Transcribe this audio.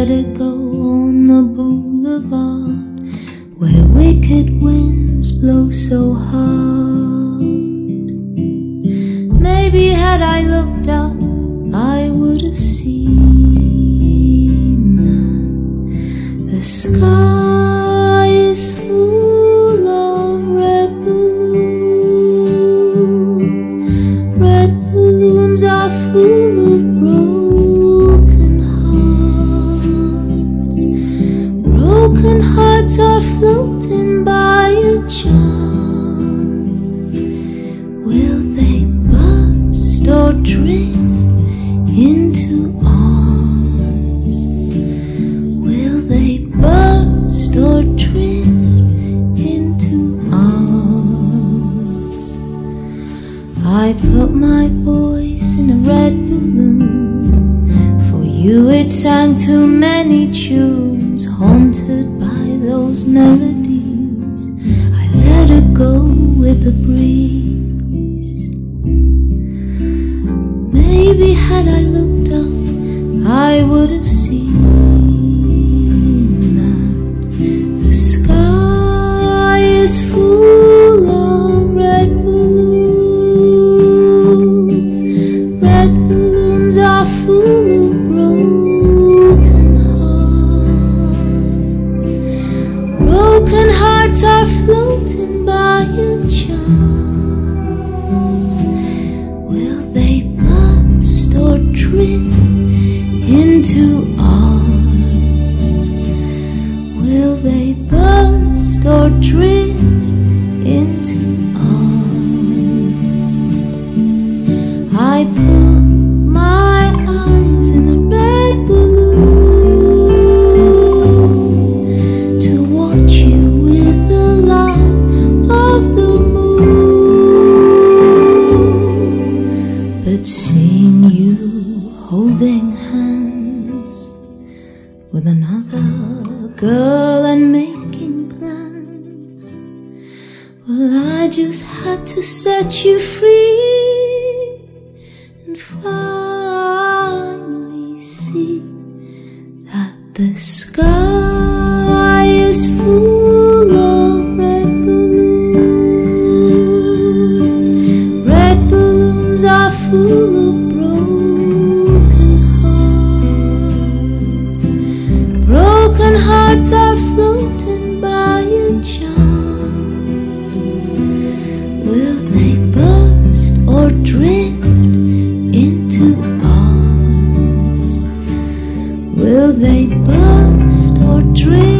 let it go on the boulevard where wicked winds blow so hard. Maybe had I looked up, I would have seen that the sky is full of red balloons. Red balloons are full of broken hearts. Broken hearts are floating by a chance. Will they burst or drift into arms? Will they burst or drift into arms? I put my voice in a red balloon. For you it sang too many tunes. Haunted by those melodies, I let it go with the breeze. Maybe had I looked up, I would have seen that the sky is full of red balloons. Red balloons are full of broken hearts. Broken hearts are floating by a chance. Will they burst or drift into arms? Will they burst or drift into arms? I put my eyes in a red balloon to watch you with the light of the moon. But seeing you holding hands with another girl and making plans, well, I just had to set you free and finally see that the sky is full of red balloons. Red balloons are full of broken hearts. Broken hearts are floating by a chance. Will they burst or drift into arms? Will they burst or drift